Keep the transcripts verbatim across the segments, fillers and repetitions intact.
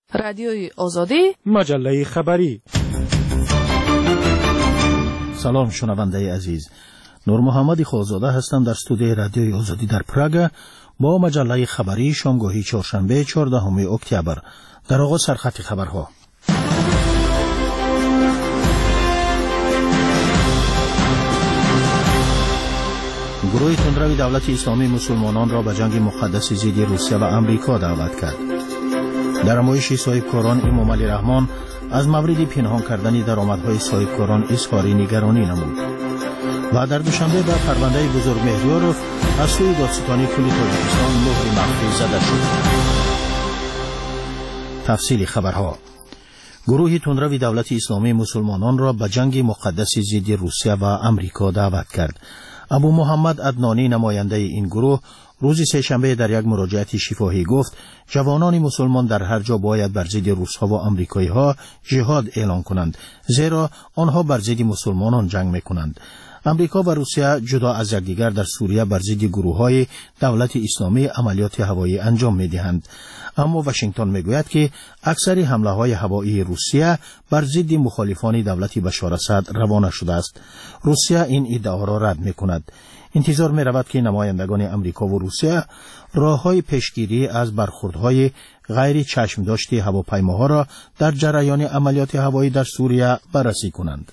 رادیوی آزادی، مجله خبری. سلام شنونده عزیز، نور محمد خوازاده هستم در استودیوی رادیوی آزادی در پراگ با مجله خبری شامگاهی چهارشنبه چهاردهم اکتبر. در آغاز سرخط خبرها. گروه تندروی دولت اسلامی مسلمانان را به جنگ مقدس ضد روسیه و امریکا دعوت کرد. در نمایش صاحبکاران امام علی رحمان از مورد پنهان کردن درآمدهای صاحبکاران اظهار نگرانی نمود. و در دوشنبه به پرونده بزرگ مهریاروف از سوی دادستانی کل تاجیکستان مهر مخفی زده شد. تفصیل خبرها. گروه تندروی دولت اسلامی مسلمانان را به جنگ مقدس ضد روسیه و امریکا دعوت کرد. ابو محمد عدنانی نماینده این گروه روز سه‌شنبه در یک مراجعه شفاهی گفت جوانان مسلمان در هر جا باید بر ضد روس‌ها و آمریکایی‌ها جهاد اعلان کنند، زیرا آنها بر ضد مسلمانان جنگ می‌کنند. امریکا و روسیه جدا از یکدیگر در سوریه بر ضد گروه‌های دولت اسلامی عملیات هوایی انجام می‌دهند. اما واشنگتن می‌گوید که اکثر حمله‌های هوایی روسیه بر ضد مخالفان دولت بشار اسد روانه شده است. روسیه این ادعا را رد می‌کند. انتظار می‌رود که نمایندگان امریکا و روسیه راه‌های پیشگیری از برخوردهای غیر چشم‌داشتی هواپیماها را در جریان عملیات هوایی در سوریه بررسی کنند.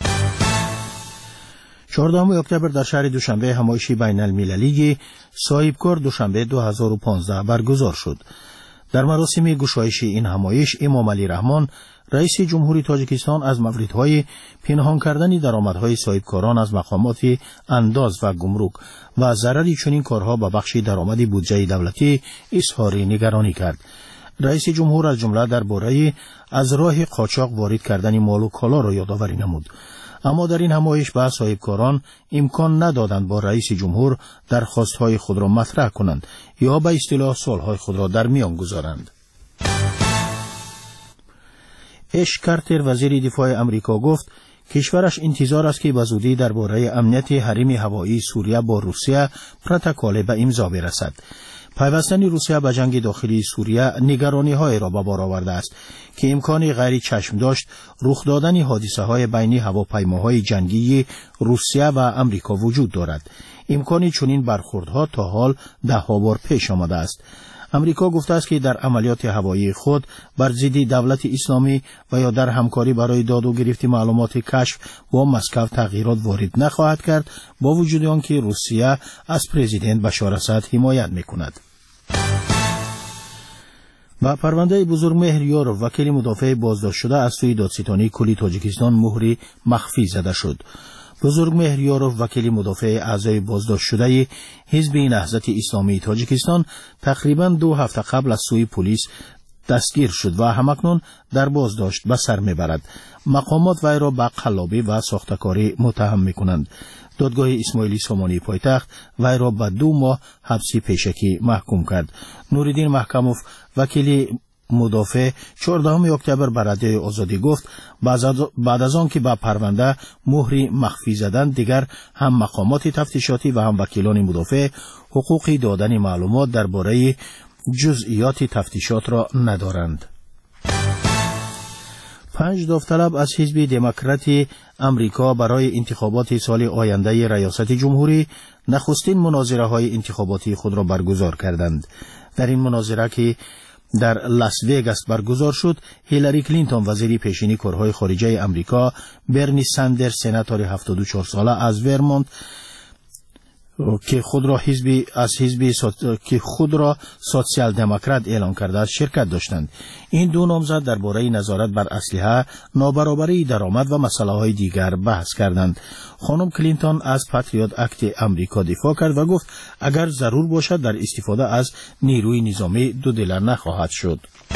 چهاردهم اکتبر در شهر دوشنبه نمایش بین المللی صاحبکار دوشنبه دو هزار و پانزده برگزار شد. در مراسم گشایش این نمایش امام علی رحمان رئیس جمهوری تاجیکستان از موردهای پنهان کردن درآمدهای صاحبکاران از مقامات انداز و گمرک و ضرری چنین کارها به بخش درآمد بودجه دولتی اظهار نگرانی کرد. رئیس جمهور از جمله درباره از راه قاچاق وارد کردن مال و کالا را یادآوری نمود. اما در این نمایش به صاحبکاران امکان ندادند با رئیس جمهور درخواستهای خود را مطرح کنند یا به اصطلاح سوالهای خود را در میان گذارند. اش کارتر وزیر دفاع امریکا گفت کشورش انتظار است که به زودی درباره امنیت حریم هوایی سوریه با روسیه پروتکل به امضا برسد. پیوستن روسیه به جنگ داخلی سوریه نگرانی‌های را به بار آورده است که امکان غیر چشم داشت رخ دادن حادثه‌های بین هواپیماهای جنگی روسیه و امریکا وجود دارد. امکان چنین برخوردها تا حال ده‌ها بار پیش آمده است. امریکا گفته است که در عملیات هوایی خود بر ضد دولت اسلامی و یا در همکاری برای داد و گرفت معلومات کشف با مسکو تغییرات وارد نخواهد کرد، با وجود آنکه روسیه از پرزیدنت بشار اسد حمایت می‌کند. با پرونده بزرگ مهریاروف وکیل مدافع بازداشت شده از سوی دادستانی کل تاجیکستان مهر مخفی زده شد. بزرگ مهریاروف وکیل مدافع اعضای بازداشت شده حزب نهضت اسلامی تاجیکستان تقریباً دو هفته قبل از سوی پلیس دستگیر شد و همکنون در بازداشت به سر میبرد. مقامات وی را به قلابی و ساختکاری متهم میکنند. دادگاه اسماعیلی سامانی پایتخت وی را به دو ماه حبس پیشکی محکوم کرد. نوریدین محکموف وکیل مدافع چهاردهم اکتبر به رادیوی آزادی گفت بعد از آن که به پرونده مهر مخفی زدن دیگر هم مقامات تفتیشاتی و هم وکیلان مدافع حقوقی دادن معلومات درباره جزئیات تفتیشات را ندارند. پنج داوطلب از حزب دموکرات امریکا برای انتخابات سال آینده ریاست جمهوری نخستین مناظره های انتخاباتی خود را برگزار کردند. در این مناظره که در لاس وگاس برگزار شد، هیلاری کلینتون وزیر پیشین کارهای خارجه امریکا، برنی ساندرز سناتور هفتاد و چهار ساله از ورمونت که خود را حزب از حزب که خود را سوسیال دموکرات اعلام کرده است شرکت داشتند. این دو نامزد درباره نظارت بر اسلحه، نابرابری درآمد و مسائل دیگر بحث کردند. خانم کلینتون از پاتریوت اکت امریکا دفاع کرد و گفت اگر ضرور باشد در استفاده از نیروی نظامی دو دلار نخواهد شد.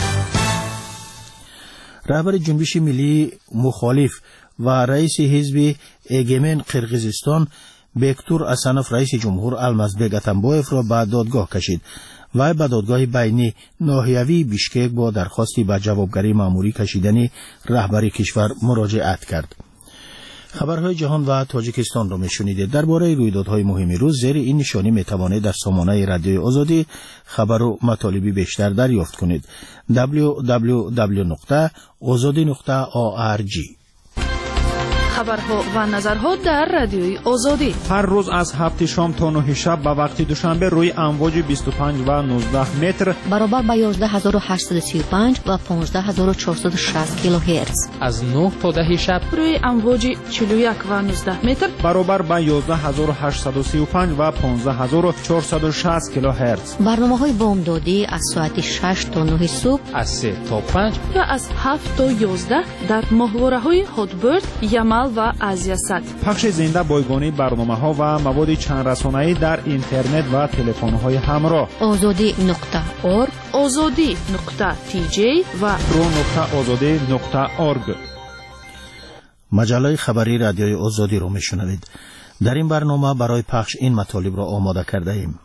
رهبر جنبش ملی مخالف و رئیس حزب اگمن قرقیزستان بکتور اسناف رئیس جمهور المازبک اتنبایف را به دادگاه کشید و به دادگاه بینی ناحیوی بیشکک با درخواستی به جوابگری مأموری کشیدن رهبر کشور مراجعت کرد. خبرهای جهان و تاجیکستان را میشنیدید. درباره رویدادهای مهم روز زیر این نشانی میتوانید در سامانه رادیوی آزادی خبر و مطالبی بیشتر دریافت کنید. دبلیو دبلیو دبلیو نقطه آزادی نقطه او آر جی. خبرها و نظرها در رادیوی آزادی هر روز از هفت شام تا نه شب به وقت دوشنبه روی امواج بیست و پنج و نوزده متر برابر با یازده هزار و هشتصد و سی و پنج و پانزده هزار و چهارصد و شصت کیلوهرتز، از نه تا ده شب روی امواج چهل و یک و نوزده متر برابر با یازده هزار و هشتصد و سی و پنج و پانزده هزار و چهارصد و شصت کیلوهرتز. برنامه‌های بامدادی از ساعت شش تا نه صبح، از سه تا پنج و از هفت تا یازده در ماهواره‌های هاتبرد، یمل و آزیاسات. پخش زنده بایگانی برنامه‌ها و مواد چند رسانه‌ای در اینترنت و تلفن‌های همراه. آزادی نقطه اورگ، آزادی نقطه تی جی و پرو نقطه آزادی نقطه اورگ. مجله خبری رادیوی آزادی رو میشنوید. در این برنامه برای پخش این مطالب را آماده کرده ایم.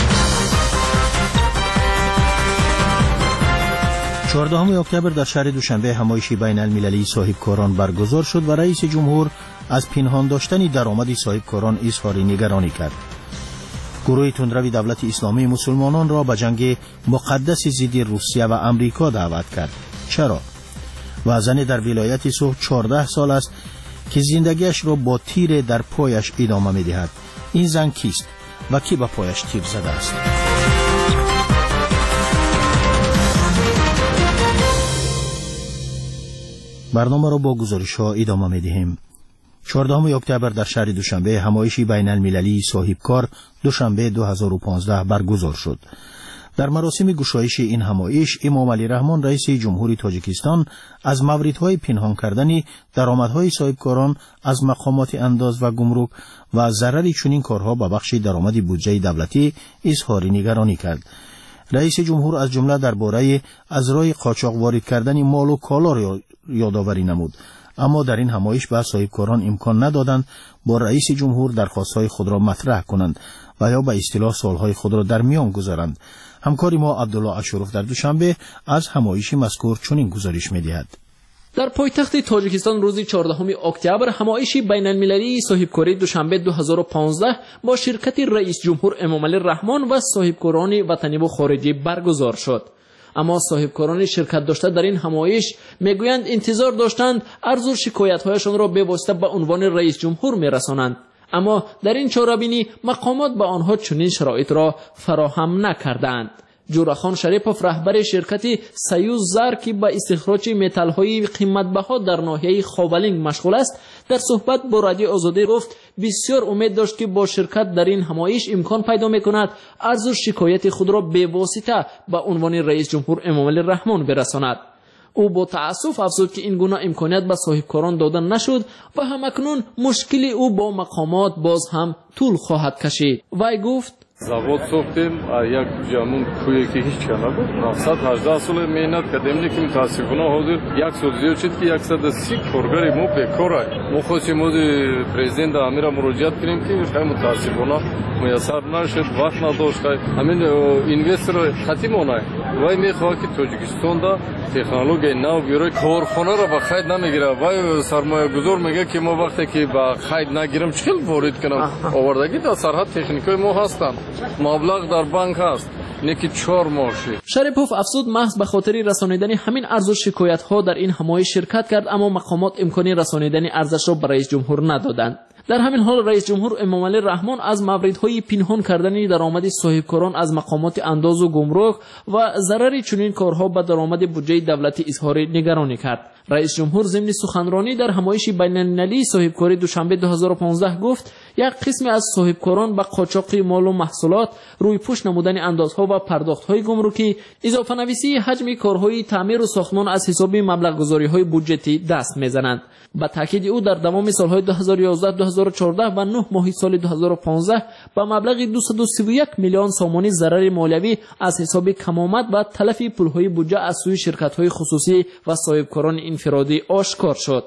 چهاردهم اکتبر در شهر دوشنبه همایشی بین المللی صاحبکاران برگزار شد و رئیس جمهور از پنهان داشتن درآمد صاحبکاران اظهار نگرانی کرد. گروه تندروی دولت اسلامی مسلمانان را به جنگ مقدس ضد روسیه و امریکا دعوت کرد. چرا؟ و زن در ولایت سوخت چهارده سال است که زندگیش را با تیر در پایش ادامه می‌دهد. این زن کیست و کی به پایش تیر زده است؟ برنامه را با گزارش ها ادامه می دهیم. چهاردهم اکتبر در شهر دوشنبه همایشی بین المللی صاحبکار دوشنبه دو هزار و پانزده برگزار شد. در مراسم گشایش این همایش امام علی رحمان رئیس جمهوری تاجیکستان از موردهای پنهان کردن درآمدهای صاحبکاران از مقامات انداز و گمرک و ضرر چنین کارها به بخش درآمد بودجه دولتی اظهار نگرانی کرد. رئیس جمهور از جمله درباره از راه قاچاق وارد کردن مال و کالا را یادآوری نمود، اما در این همایش به صاحبکاران امکان ندادند با رئیس جمهور درخواست‌های خود را مطرح کنند و یا به اصطلاح سوال‌های خود را در میان گذارند. همکار ما عبدالله اشرف در دوشنبه از همایش مذکور چنین گزارش می‌دهد. در پایتخت تاجیکستان روز چهاردهم اکتبر همایشی بین المللی صاحبکاری دوشنبه دو هزار و پانزده با شرکت رئیس جمهور امام علی رحمان و صاحبکاران وطنی و خارجی برگزار شد. اما صاحبکاران شرکت داشته در این همایش میگویند انتظار داشتند عرض و شکایت‌هایشان را به واسطه به عنوان رئیس جمهور میرسانند، اما در این چاره‌بینی مقامات به آنها چنین شرایط را فراهم نکردند. جورخان شریپوف رهبر شرکت سیوز زر که به استخراج متال‌های قیمت‌بها در ناحیه خاولینگ مشغول است، در صحبت با رادیو آزادی گفت بسیار امید داشت که با شرکت در این همایش امکان پیدا می‌کند عرض و شکایت خود را به واسطه به عنوان رئیس جمهور امام علی رحمان برساند. او با تأسف افزود که این گونه امکانیت به صاحبکاران داده نشد و همکنون مشکل او با مقامات باز هم طول خواهد کشید. وی گفت завод сохтем, а як ҷамун кӯе ки ҳеҷ ка набуд. мақсад ҳаждаҳ сола меҳнат кардем, лекин мутаассифона ҳозир як сол зиёд шуд ки яксаду си коргари мо бекоранд. мо хостем ози президента амира муроҷиат кунем ки хай мутаассифона муяссар нашуд, вақт надошт. ҳамин инвестор қатъӣ монад. вай мехоҳад ки тоҷикистонда технологияи нав биёрад, корхонаро ба қайд намегирад. вай сармоягузор мегӯяд ки мо вақте ки ба қайд нагирам чӣ хел ворид кунам? овардагӣ дар сарҳад техникаи мо ҳастанд. مبلغ در بانک هست نکی چهار ماهی. شریپوف افزود محض به خاطر رسانیدن همین عرض و شکایت ها در این همایش شرکت کرد، اما مقامات امکانی رسانیدن ارزش را به رئیس جمهور ندادند. در همین حال رئیس جمهور امام علی رحمان از موردهای پنهان کردن درآمد صاحبکاران از مقامات انداز و گمرک و ضرر چنین کارها به درآمد بودجه دولتی اظهار نگرانی کرد. رئیس جمهور ضمن سخنرانی در همایش بین المللی صاحبکاری دوشنبه دو هزار و پانزده گفت یک قسم از صاحبکاران به قاچاق مال و محصولات، روی پوش نمودن اندازها و پرداخت‌های گمرکی، اضافه نویسی حجم کارهای تعمیر و ساختمان از حساب مبلغ گذاری‌های بودجتی دست می‌زنند. با تاکید او در تمام سال‌های دو هزار و یازده دو هزار و چهارده و نه ماه سال دو هزار و پانزده با مبلغ دویست و سی و یک میلیون سامانی ضرر مالیوی از حساب کمامت و تلفی پول‌های بودجه از سوی شرکت‌های خصوصی و صاحبکاران انفرادی آشکار شد.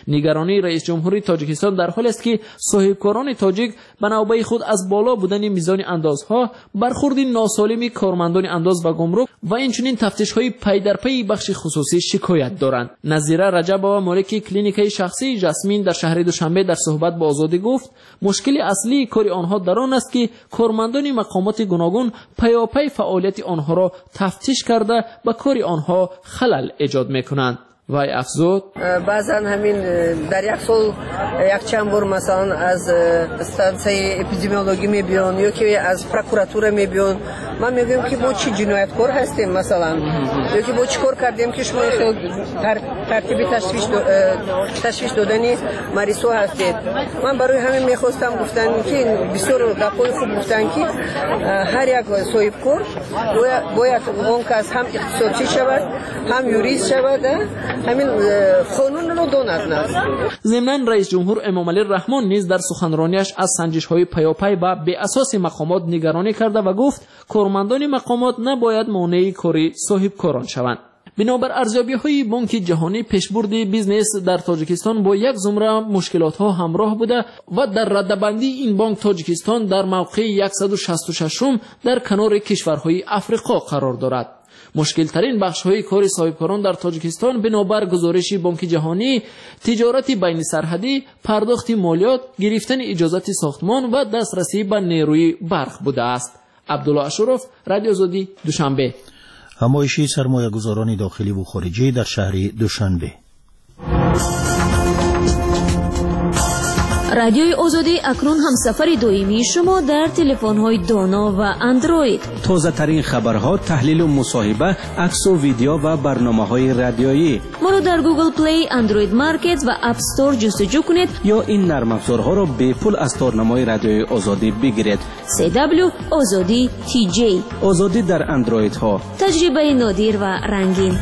نگرانی رئیس جمهوری تاجیکستان در حالی است که صاحبکاران تاجیک به نوبه خود از بالا بودن میزان اندازها، برخورد ناسالم کارمندان انداز و گمرک و اینچنین تفتیش‌های پی در پی بخش خصوصی شکایت دارند. نظیره رجب‌آوا مالک کلینیکای شخصی جاسمین در شهر دوشنبه در صحبت با آزادی گفت مشکل اصلی کار آنها در آن است که کارمندان مقامات گوناگون پیاپی فعالیت آنها را تفتیش کرده به کار آنها خلل ایجاد می‌کنند. وای افزود بعضا همین در یک سال یک چند بار مثلا از استانسیه اپیدمیولوژی میبیان یا که از پروکراتوره میبیان. من میگم که با چی جنایتکار هستیم مثلا یا که با چی کار کردیم که شما تر ترتیب تشویش دو تشویش دادنی مریض ها هستید. من برای همین میخواستم گفتن که بسیار گپای خوب گفتن که هر یک صاحبکار باید اون کس هم اقتصادی شود هم یوریست شود، همین قانون رو داند. ضمناً رئیس جمهور امامعلی رحمان نیز در سخنرانیش از سنجش‌های پیاپی و به اساس مقامات نگرانی کرده و گفت کارمندان مقامات نباید مانع کاری صاحبکاران شوند. بنابر ارزیابی‌های بانک جهانی پیشبرد بیزنس در تاجیکستان با یک زمره مشکلات‌ها همراه بوده و در رده‌بندی این بانک تاجیکستان در موقع صد و شصت و شش در کنار کشورهای افریقا قرار دارد. مشکل ترین بخش های کار صاحبکاران در تاجیکستان بنابر گزارش بانک جهانی تجارت بین سرحدی، پرداخت مالیات، گرفتن اجازت ساختمان و دسترسی به نیروی برق بوده است. عبدالله اشرف، رادیو آزادی، دوشنبه. همایشی سرمایه‌گذاران داخلی و خارجی در شهر دوشنبه. رادیوی آزادی اکنون همسفر دائمی شما در تلفن‌های دانا و اندروید. تازه ترین خبرها، تحلیل و مصاحبه، عکس و ویدیو و برنامه‌های رادیویی. ما را در گوگل پلی، اندروید مارکت و اپ استور جستجو کنید یا این نرم افزارها را به پول از تارنمای رادیوی آزادی بگیرید. سی دبلیو آزادی تی جی. آزادی در اندروید ها. تجربه نادر و رنگین.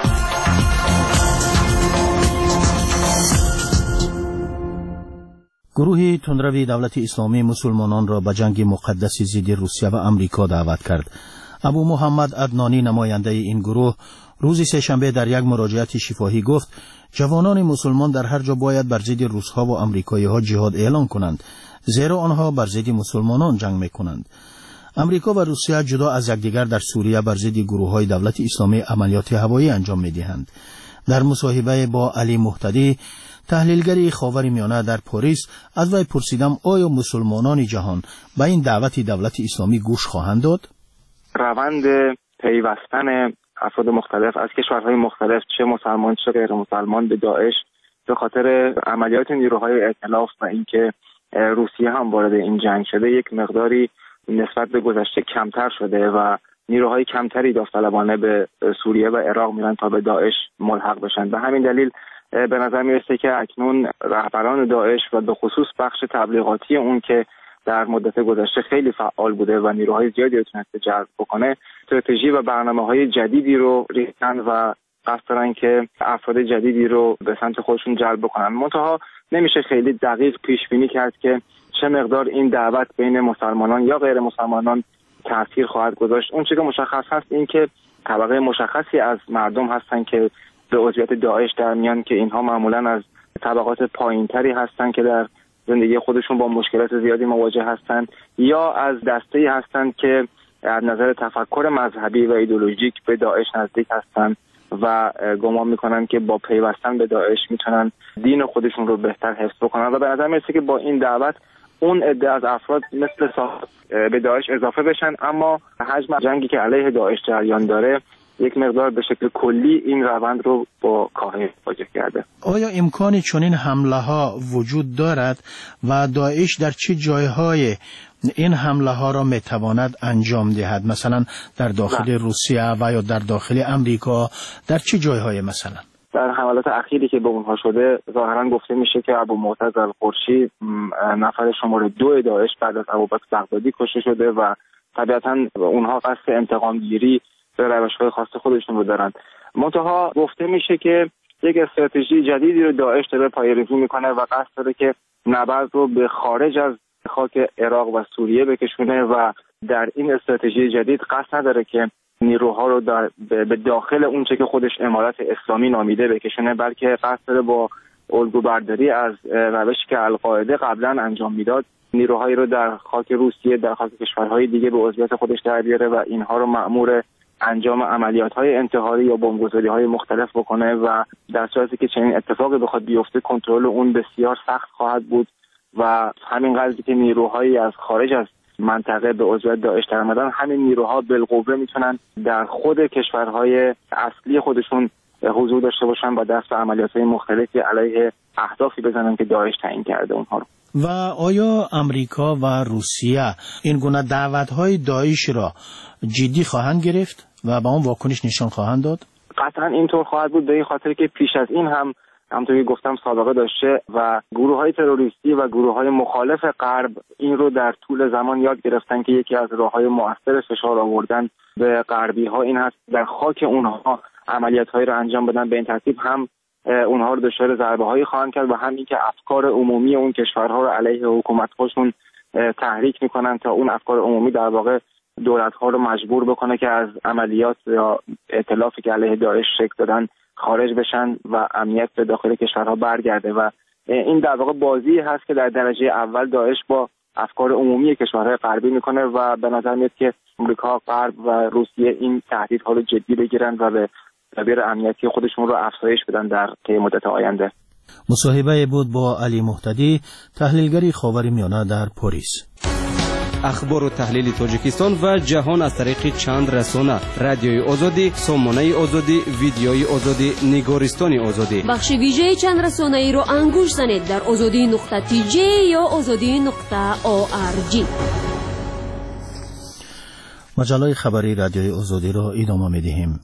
گروه تندروی دولت اسلامی مسلمانان را به جنگ مقدس ضد روسیه و امریکا دعوت کرد. ابو محمد عدنانی نماینده این گروه روز سه‌شنبه در یک مراجعه شفاهی گفت جوانان مسلمان در هر جا باید بر ضد روس‌ها و آمریکایی‌ها جهاد اعلان کنند، زیرا آنها بر ضد مسلمانان جنگ می‌کنند. امریکا و روسیه جدا از یکدیگر در سوریه بر ضد گروه‌های دولت اسلامی عملیات هوایی انجام می‌دهند. در مصاحبه با علی مهتدی، تحلیلگری خاورمیانه در پاریس، از وی پرسیدم آیا مسلمانان جهان به این دعوت دولت اسلامی گوش خواهند داد؟ روند پیوستن افراد مختلف از کشورهای مختلف، چه مسلمان چه غیر مسلمان، به داعش به خاطر عملیات نیروهای ائتلاف و اینکه روسیه هم وارد این جنگ شده یک مقداری نسبت به گذشته کمتر شده و نیروهای کمتری داوطلبانه به سوریه و عراق میرن تا به داعش ملحق بشن. به همین دلیل به نظر میرسه که اکنون رهبران داعش و به خصوص بخش تبلیغاتی اون که در مدت گذشته خیلی فعال بوده و نیروهای زیادی رو تونسته جذب بکنه، استراتژی و برنامه‌های جدیدی رو ریختن و قصد دارن که افراد جدیدی رو به سمت خودشون جلب بکنن. منتها نمیشه خیلی دقیق پیش بینی کرد که چه مقدار این دعوت بین مسلمانان یا غیر مسلمانان تاثیر خواهد گذاشت. اون چیزی که مشخص هست این که طبقه مشخصی از مردم هستن که به عضویت داعش در میان، که اینها معمولا از طبقات پایینتری هستن که در زندگی خودشون با مشکلات زیادی مواجه هستند، یا از دسته‌ای هستند که از نظر تفکر مذهبی و ایدئولوژیک به داعش نزدیک هستند و گمان میکنن که با پیوستن به داعش میتونن دین خودشون رو بهتر حفظ بکنن. و به نظر میرسه که با این دعوت اون عده از افراد مثل صاحب به داعش اضافه بشن، اما حجم جنگی که علیه داعش جریان داره یک مقدار به شکل کلی این روند رو با کاهش واجه کرده. آیا امکان چنین حمله ها وجود دارد و داعش در چه جایهای این حمله ها را میتواند انجام دهد؟ مثلا در داخل نه. روسیه و یا در داخل امریکا، در چه جایهای مثلا؟ در حملات اخیری که به اونها شده ظاهرا گفته میشه که ابو معتز القرشی نفر شماره دو داعش بعد از ابوبکر بغدادی کشته شده و طبیعتا اونها قصد انتقام گیری به روش‌های خاص خودشون رو دارن. منتها گفته میشه که یک استراتژی جدیدی رو داعش داره پایه‌ریزی میکنه و قصد داره که نبرد رو به خارج از خاک عراق و سوریه بکشونه و در این استراتژی جدید قصد نداره که نیروها رو در به داخل اونچه که خودش امارت اسلامی نامیده بکشونه، بلکه قصد داره با الگوبرداری از روشی که القاعده قبلا انجام میداد، نیروهایی رو در خاک روسیه در خاک کشورهای دیگه به عضویت خودش در بیاره و اینها رو مأمور انجام عملیات‌های انتحاری یا بمبگذاری‌های مختلف بکنه و در صورتی که چنین اتفاقی بخواد بیفته کنترل اون بسیار سخت خواهد بود و همین قضیه که نیروهایی از خارج از منطقه به عضویت داعش در آمدن، همین نیروها بالقوه میتونن در خود کشورهای اصلی خودشون حضور داشته باشن و دست به عملیات‌های مختلفی علیه اهدافی بزنن که داعش تعیین کرده اونها رو. و آیا امریکا و روسیه این گونه دعوت‌های داعش را جدی خواهند گرفت و با اون واکنش نشان خواهند داد؟ قطعا اینطور خواهد بود، به این خاطر که پیش از این هم همونطور که گفتم سابقه داشته و گروه‌های تروریستی و گروه‌های مخالف غرب این رو در طول زمان یاد گرفتن که یکی از راه‌های مؤثر فشار آوردن به غربی‌ها این هست در خاک اونها عملیات‌هایی رو انجام بدن. به این ترتیب هم اونها رو دچار ضربه‌هایی خواهند کرد و هم این که افکار عمومی اون کشورها رو علیه حکومت‌هاشون تحریک می‌کنن تا اون افکار عمومی در واقع دولت‌ها رو مجبور بکنه که از عملیات یا ائتلافی که علیه داعش شکل دادن خارج بشن و امنیت به داخل کشورها برگرده و این در واقع بازی هست که در درجه اول داعش با افکار عمومی کشورهای غربی میکنه و به نظر میاد که آمریکا، غرب و روسیه این تهدیدها رو جدی بگیرن و به تدابیر امنیتی خودشون رو افزایش بدن در طی مدت آینده. مصاحبه بود با علی مهتدی، تحلیلگری خاورمیانه در پاریس. اخبار و تحلیل تاجیکستان و جهان از طریق چند رسانه: رادیوی آزادی، سامانه آزادی، ویدیوی آزادی، نگارستان آزادی. بخش ویژه چند رسانه ای رو انگوش زنید در آزادی نقطه تی جی یا آزادی نقطه او آر جی. مجله خبری رادیوی آزادی را ادامه می‌دهیم.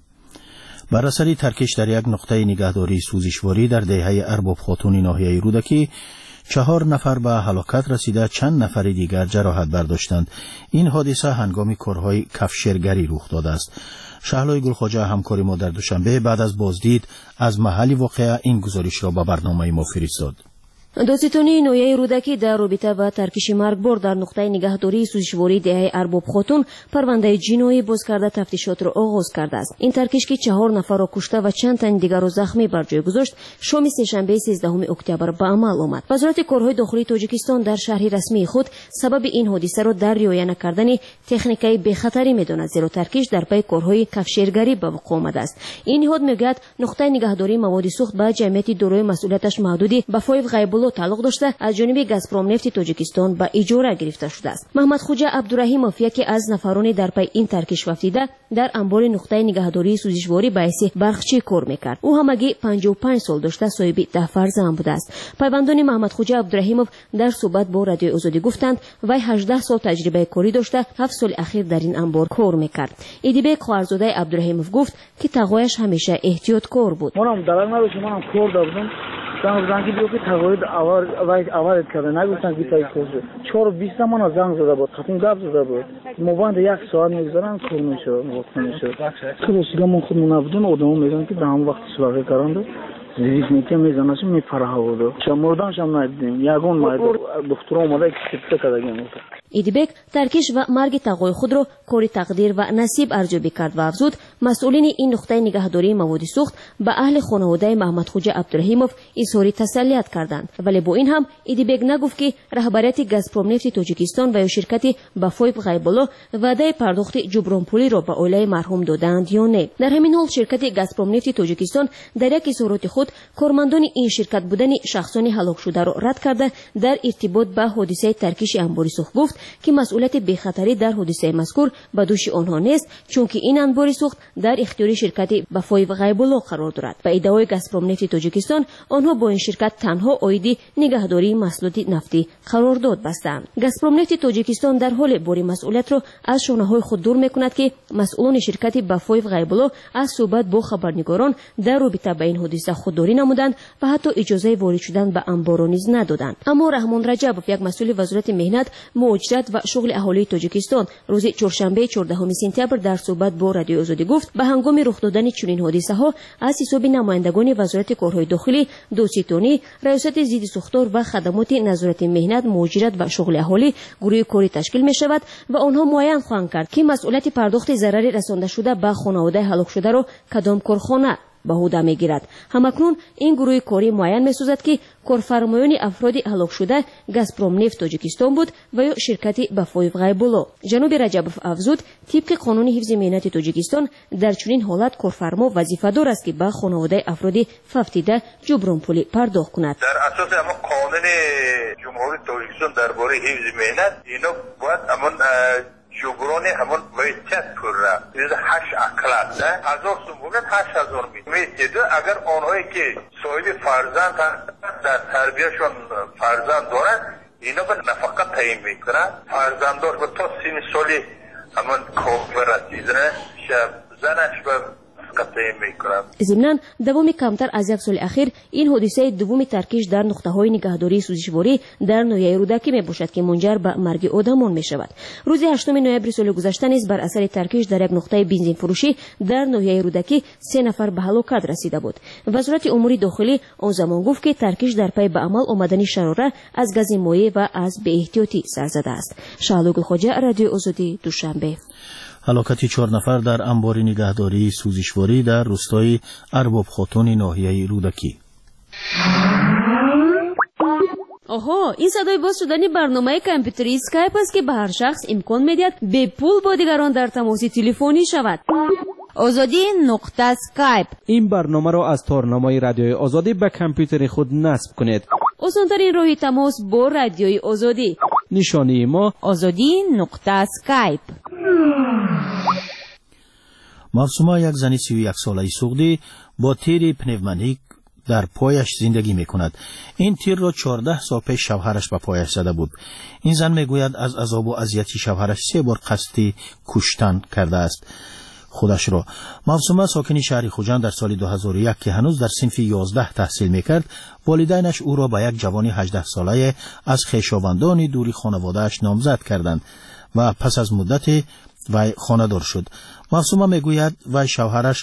بر اثر ترکش در یک نقطه نگهداری سوزشواری در دهه ارباب خاتون ناحیه رودکی، چهار نفر به هلاکت رسیده، چند نفر دیگر جراحت برداشتند. این حادثه هنگام کارهای کفشرگری رخ داده است. شهلای گلخواجه همکار ما در دوشنبه بعد از بازدید از محل واقعه این گزارش را به برنامه ما فرستاد. داستانی نویای رودکی در رابطه با ترکش مرگبار در نقطه نگهداری سوزشواری دهه ارباب خاتون پرونده جنایی باز کرده تفتیشات را آغاز کرده است. این ترکش که چهار نفر را کشته و چند تن دیگر را زخمی بر جای گذاشت، شام سه‌شنبه سیزدهم اکتبر به عمل آمد. وزارت کارهای داخلی تاجیکستان در شرح رسمی خود سبب این حادثه را در رعایت نکردن تکنیکای بخطری می‌داند، زیرا ترکش در پی کارهای کفشرگری به وقوع آمده است. این نهاد میگوید نقطه نگهداری مواد سوخت با جمعیت دارای مسئولیتش محدودی به فایو غیب‌الله تعلق داشته از جانب گازپروم نفت تاجیکستان به اجاره گرفته شده است. محمد خوجا عبدالرحیموف یکی از نفران در پی این ترکش وفتیده در انبار نقطه نگهداری سوزشواری به حیث برقچی کار میکرد. او همگی پنجاه و پنج سال داشته، صاحب ده فرزند بوده است. پیوندان محمد خوجا عبدالرحیموف در صحبت با رادیو آزادی گفتند وی هجده سال تجربه کاری داشته، هفت سال اخیر در این انبار کار میکرد. ایدیبک خواهرزاده عبدالرحیموف گفت که تقویش همیشه احتیاطکار بود. منم دلال نداشتم، منم کار داشتم. زنگ زنگ که بیو که تقاید آور وای آور کرده نگفتن که تای کوز چهار و بیست من زنگ زده بود، خطون گپ زده بود. موبایل یک ساعت میگذارن کار میشه، وقت میشه. تو سیگار خودمون نبودیم، آدمو میگن که به هم وقت سواگه کردند. زیریش میکنه میزنه میفره بود. شمردنش هم ندیدیم. یگون ما دکتر اومده که چه کردیم. ایدیبک ترکش و مرگ تقوی خود را کاری تقدیر و نصیب ارزیابی کرد و افزود مسئولین این نقطه نگهداری مواد سوخت به اهل خانواده محمد خوجا عبدالرحیموف اظهار تسلیت کردند، ولی با این هم ایدیبک نگفت که رهبریت گازپروم نفت تاجیکستان و یا شرکت بافویب غیب‌الله وعده پرداخت جبران پولی را به عائله مرحوم دادند یا نه. در همین حال شرکت گازپروم نفت تاجیکستان در یک اظهارات خود کارمندان این شرکت بودن شخصان هلاک شده را رد کرده در ارتباط با حادثه ترکش انبار سوخت گفت که مسئولیت بی‌خطری در حادثه مذکور به دوش آنها نیست، چون که این انبار سوخت در اختیار شرکت بافویب غیب‌الله قرار دارد. به ادعای گازپروم نفت تاجیکستان آنها با این شرکت تنها عاید نگهداری محصولات نفتی قرارداد بستند. گازپروم نفت تاجیکستان در حال باری مسئولیت را از شانه‌های خود دور می‌کند که مسئولان شرکت بافویب غیب‌الله از صحبت با خبرنگاران در رابطه با این حادثه خودداری نمودند و حتی اجازه وارد شدن به انبار نیز ندادند. اما رحمان رجبوف یک مسئول وزارت مهنت، مهاجرت و شغل اهالی تاجیکستان روز چهارشنبه چهاردهم سپتامبر در صحبت با رادیو آزادی گفت به هنگام رخ دادن چنین حادثه‌ها از حساب نمایندگان وزارت کارهای داخلی، دادستانی، ریاست ضد سوختار و خدمات نظارت مهنت، مهاجرت و شغل اهالی گروه کاری تشکیل می شود و آنها معین خواهند کرد که مسئولیت پرداخت ضرر رسانده شده به خانواده هلاک شده را کدام کارخانه بهوده میگیرد. همکنون این گروه کاری معین میسازد که کارفرمایان افراد هلاک شده گازپروم نفت تاجیکستان بود و یا شرکت بفوی غیبولو. جناب رجبوف افزود طبق قانون حفظ مهنت تاجیکستان در چنین حالت کارفرما وظیفه‌دار است که به خانواده افراد ففتیده جبران پولی پرداخت کند. در اساس همون قانون جمهوری تاجیکستان درباره حفظ مهنت اینا باید همون جبران همون ویچت پول را از هشت اقلت نه هزار سوم بگن هشت هزار میتید اگر آنهایی که صاحب فرزند در تربیهشون فرزند دارن اینا به نفقه تعیین میکنن فرزندار به تا سین سالی همون کافر رسیدنه شب زنش به ضمناً دوام کمتر از یک سال اخیر این حادثه دوم ترکیش در نقطه‌های نگهداری سوزشواری در ناحیه رودکی میباشد که منجر به مرگ آدمان میشود. روز هشتم نوامبر سال گذشته نیز بر اثر ترکیش در یک نقطه بنزین فروشی در ناحیه رودکی سه نفر به هلاکت رسیده بود. وزارت امور داخلی آن زمان گفت که ترکیش در پی به عمل آمدن شراره از گاز مایع و از بی احتیاطی سر زده است. شعلوگ خواجه، رادیو آزادی، دوشنبه. هلاکت چهار نفر در انبار نگهداری سوزشواری در روستای ارباب خاتون ناحیه رودکی. آها، این صدای باز شدن برنامه کامپیوتری اسکایپ است که به هر شخص امکان میدهد به پول با دیگران در تماس تلفنی شود. آزادی نقطه اسکایپ. این برنامه را از تارنمای رادیوی آزادی به کامپیوتر خود نصب کنید. آسان‌ترین راه تماس با رادیوی آزادی. نشانی ما آزادی نقطه اسکایپ. مفسوما یک زن سی و یک ساله سوختی با تیر پنومانیک در پایش زندگی می کند. این تیر را چهارده سال پیش شوهرش به پایش زده بود. این زن می گوید از عذاب و اذیت شوهرش سه بار قصد کشتن کرده است خودش را. مفسوما ساکن شهر خوجند در سال دو هزار و یک که هنوز در صنف یازده تحصیل می کرد، والدینش او را به یک جوان هجده ساله از خویشاوندان دوری خانواده‌اش نامزد کردند و پس از مدت وی خانه‌دار شد. مفسوما میگوید وی شوهرش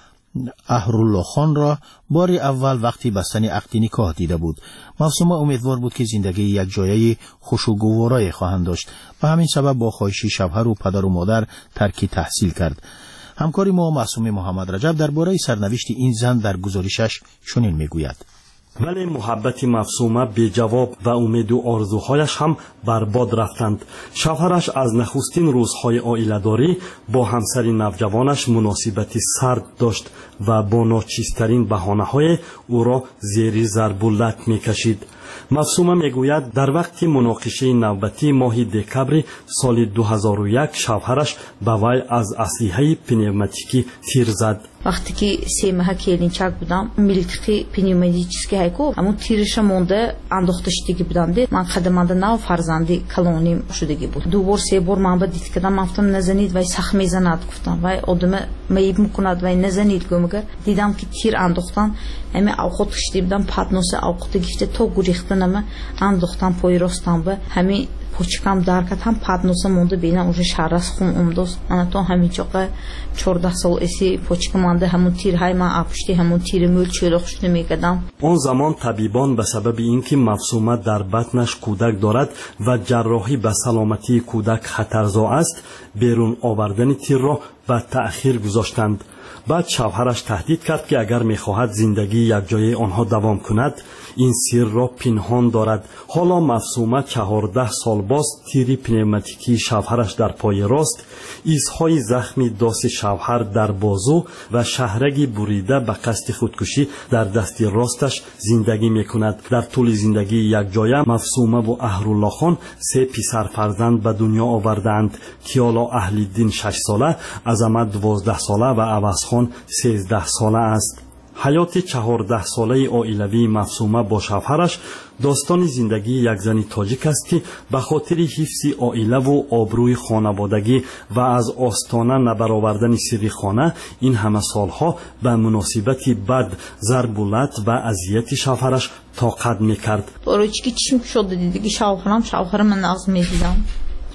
احرالله خان را بار اول وقتی بستن عقد نکاح دیده بود. مفسوما امیدوار بود که زندگی یک جایه خوش و گوارای خواهند داشت. به همین سبب با خواهش شوهر و پدر و مادر ترک تحصیل کرد. همکاری ما معصوم محمد رجب درباره سرنوشت این زن در گزارشش چنین میگوید. ولی محبت مفسومه بی جواب و امید و آرزوهایش هم برباد رفتند. شوهرش از نخستین روزهای عائله‌داری با همسر نوجوانش مناسبتی سرد داشت و با ناچیزترین بهانه‌های او را زیر ضرب اللت می‌کشید. مفسومه میگوید در وقت مناقشه نوبتی ماه دکبر سال دو هزار و یک شوهرش به وی از اسلحه پنوماتیکی تیر زد. وقتی که سه ماه کلینچک بودم میلیتری پنوماتیکی هایکو همون تیرش مونده انداختش دیگه بودم. من خدمت نو فرزندی کلونیم شدگی بود. دو بار سه بار من با دید کردم گفتم نزنید وای سخت میزند گفتم وای آدم میب میکند وای نزنید گمگر دیدم که تیر انداختن همه اوقات کشیده بودم پاتنوس اوقات گفته تو گریختنم انداختم پای راستم به همین پوچکم درکت هم پاتنوس مونده بینم اونجا شهرس خون امدوست من تو همین چقدر چهارده سال اسی پوچک مانده همون تیرهای من افشتی همون تیر میل چیرخش نمیکردم. اون زمان طبیبان به سبب اینکه مفسومه در بطنش کودک دارد و جراحی به سلامتی کودک خطرزا است بیرون آوردن تیر را به تأخیر گذاشتند. بعد شوهرش تهدید کرد که اگر میخواهد زندگی یک جای آنها دوام کند این سیر را پنهان دارد. حالا مفسومه چهارده سال باز تیری پنوماتیکی شوهرش در پای راست، ایزهای زخمی داست شوهر در بازو و شهرگی بریده به قصد خودکشی در دست راستش زندگی میکند. در طول زندگی یک جایه مفسومه و احرالله خان سه پسر فرزند به دنیا آوردند. کیالا اهل‌الدین شش ساله، عظمت دوازده ساله و عوض خان سیزده ساله است. حیات چهارده ساله عائلوی مفسومه با شوهرش داستان زندگی یک زن تاجیک است که به خاطر حفظ عائله و آبروی خانوادگی و از آستانه نبرآوردن سر خانه این همه سالها به مناسبت بد ضرب و لط و اذیت شوهرش طاقت میکرد. برای چی که چیم شده دیدی که شوهرم شوهر من ناز میدیدم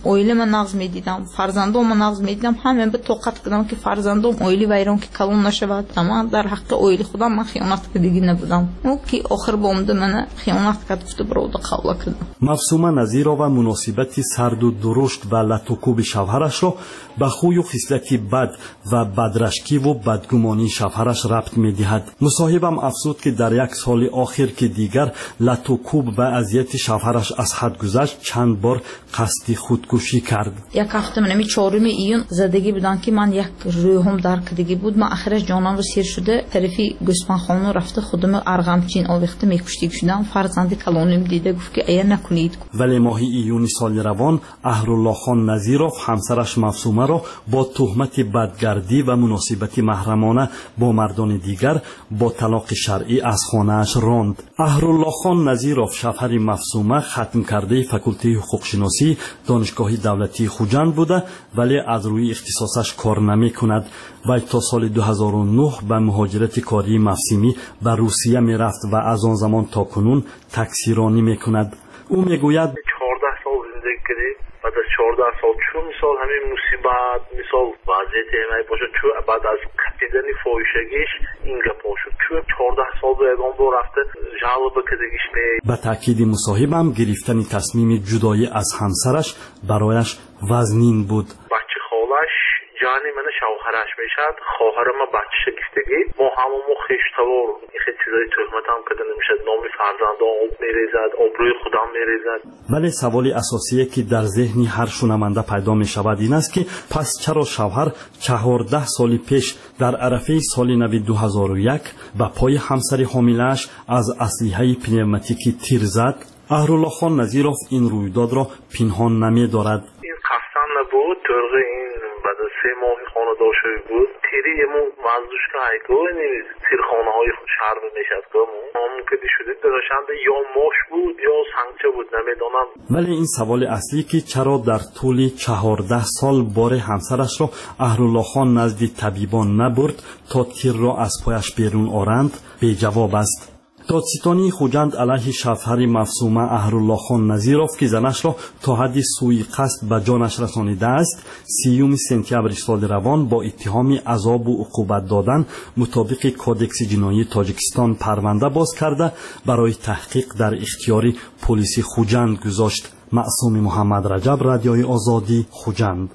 oilama nağz medidam farzandoma nağz medidam hamma bir toqat qidam ki farzandom oili vayron ki kalon nashavad ama dar haqqi oili xudam man xiyonat qildigina budam u ki oxir bomda mana xiyonat qilibdi birovda qavla qildim. Mafsuma Nazirova munosibati sardu durusht va latukubi shavharashro ba xuyu xislati bad va badrashki va badgumoni shavharash rabt medihad. Musahibam afsud ki dar yak soli oxir ki digar latukub va aziyati shavharash az had guzasht chand bor qasdi khudkushi kard. Yak hafta menami چهارم iyun zadagi budan ki man yak ruhum dar qidigi bud ma axiraj jonan ro sir shude tarafi Guspanxonu rafta xudumi arg'amchin oviqti mekushtig shudam farzandi kalonim dide gufti ki aya nakunid. ولی ماه ایون سال روان اهرالله خان نظیرov همسرش مفسومه را با تهمت بدگردی و مناسبت محرمانه با مردان دیگر با طلاق شرعی از خانه‌اش راند. اهرالله خان نظیرov شوهر مفسومه ختم کرده فکلته حقوق شناسی دانشگاه دولتی خوجند بوده ولی از روی اختصاصش کار نمی کند و تا سال دو هزار و نه به مهاجرت کاری مفسومی به روسیه می رفت و از آن زمان تا کنون تکثیرانی می کند. او میگوید چهارده سال زندگی کردیم بعد از چهارده سال چون مثال همین مصیبت مثال وضعیت همه باشه چون بعد از کپیدن فاحشگیش این گپا شد چون چهارده سال به ادام دو رفته جلب کردگیش می به تاکید مصاحبم گرفتن تصمیم جدایی از همسرش برایش وزنین بود. بچه خالش جانی من شوهرش میشد خواهر ما بچه شکستگی ما همون خیشتوار این خیلی چیزای تهمت هم کده نمیشد نامی فرزندان آب میریزد آبروی خودم میریزد. ولی سوالی اساسیه که در ذهنی هر شنونده پیدا می شود این است که پس چرا شوهر چهارده سال پیش در عرفه سال نو دو هزار و یک به پای همسر حامله‌اش از اسلحه پنوماتیکی تیر زد؟ اهرالله خان نظیرov این رویداد را پنهان نمی دارد. این قصدن نبود طرق این بعد از سه ماهی خانه داشته بود تیری یمون موضوعش که هایگاه نیست تیر خانه های شهر میشد که همون که دیشودید درشنده یا ماش بود یا سنگچه بود نمیدانم. ولی این سوال اصلی که چرا در طول چهارده سال بار همسرش را اهرالله خان نزد طبیبان نبرد تا تیر را از پایش بیرون آرند بی جواب است. دادستانی خوجند علیه شوهر مفسومه اهرالله خان نظیرov که زنش را تا حد سوءقصد به جانش رسانیده است سیوم سپتامبر سال روان با اتهام عذاب و عقوبت دادن مطابق کودکس جنایی تاجیکستان پرونده باز کرده برای تحقیق در اختیار پلیس خوجند گذاشت. معصوم محمد رجب، رادیوی آزادی، خوجند.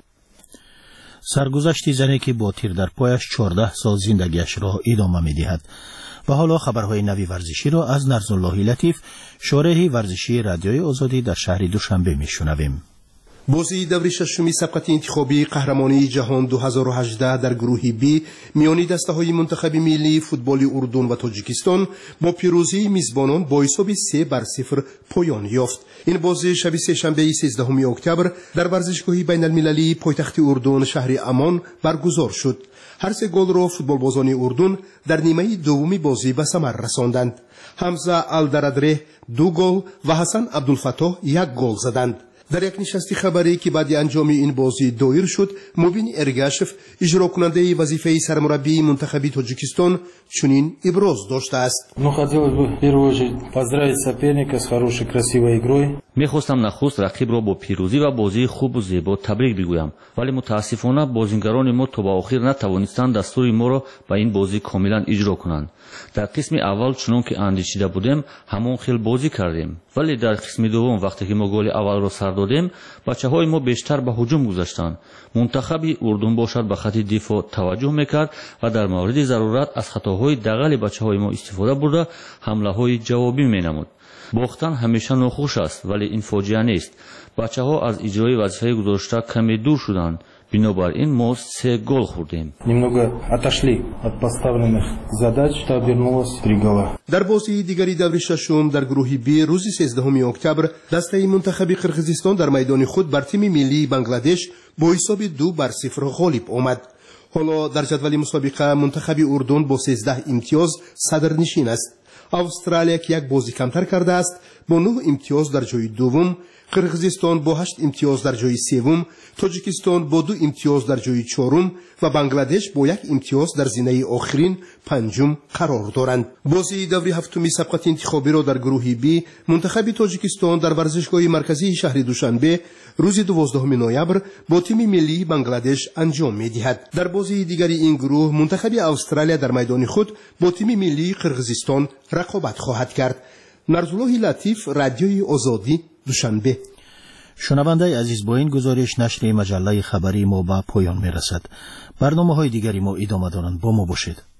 سرگذشت زنی که با تیر در پایش چهارده سال زندگیش را ادامه می‌دهد. و حالا خبرهای نوی ورزشی را از نرزالله لطیف، شارح ورزشی رادیوی آزادی در شهر دوشنبه میشنویم. بازی دور ششمی سبقت انتخابی قهرمانی جهان دو هزار و هجده در گروه بی میانی دسته‌های منتخب ملی فوتبال اردن و تاجیکستان با پیروزی میزبانان با حساب سه بر صفر پایان یافت. این بازی شب سه‌شنبه سیزدهم اکتبر در ورزشگاه بین المللی پایتخت اردن شهر امان برگزار شد. هر سه گل را فوتبالبازان اردن در نیمه دومی بازی به ثمر رساندند. حمزه الدردره دو گل و حسن عبدالفتاح یک گل زدند. در یک نشست خبری که بعد انجام این بازی دایر شد، مبین ارگاشف اجرا کننده وظیفه سرمربی منتخب تاجیکستان چنین ابراز داشته است. Ну хотелось бы в первую очередь поздравить соперника с хорошей красивой игрой. میخواستم نخست رقیب را با پیروزی و بازی خوب و زیبا تبریک بگویم، ولی متاسفانه بازیگران ما تا به آخر نتوانستند دستور ما را به این بازی کاملا اجرا کنند. در قسم اول چنان که اندیشیده بودیم همون خیل بازی کردیم، ولی در قسم دوم وقتی که ما گل اول را سر دادیم بچه‌های ما بیشتر به هجوم گذاشتند. منتخب اردن باشد به خط دفاع توجه میکرد و در مورد ضرورت از خطاهای دغل بچه‌های ما استفاده برده حمله‌های جوابی مینمود. باختن همیشه ناخوش است، ولی این فاجعه نیست. بچه‌ها از اجرای وظیفه گذاشته کمی دور شدند. بنابراین ما سه گل خوردیم. Немного отошли от поставленных задач, что обернулось три гола. در بازی دیگری دور ششم در گروه بی روز سیزدهم اکتبر دسته منتخب قرقیزستان در میدان خود بر تیم ملی بنگلادش با حساب دو بر صفر غالب آمد. حالا در جدول مسابقه منتخب اردن با سیزده امتیاز صدرنشین است. австралия که یک بازی کمتر کرده است با نه امتیاز در جای دوم، قرقیزستان با هشت امتیاز در جای سوم، تاجیکستان با دو امتیاز در جای چهارم و بنگلادش با یک امتیاز در زینه آخرین پنجم قرار دارند. بازی دوره هفتم سبقت انتخابی را در گروه بی منتخب تاجیکستان در ورزشگاه مرکزی شهر دوشنبه روز دوازدهم نوامبر با تیم ملی بنگلادش انجام می‌دهد. در بازی دیگری این گروه منتخب استرالیا در میدان خود با تیم ملی قرقیزستان رقابت خواهد کرد. نرزالله لطیف، رادیوی آزادی، دوشنبه. شنونده عزیز، با این گزارش نشر مجله خبری ما به پایان می‌رسد. برنامه‌های دیگری ما ادامه دارند. با ما باشید.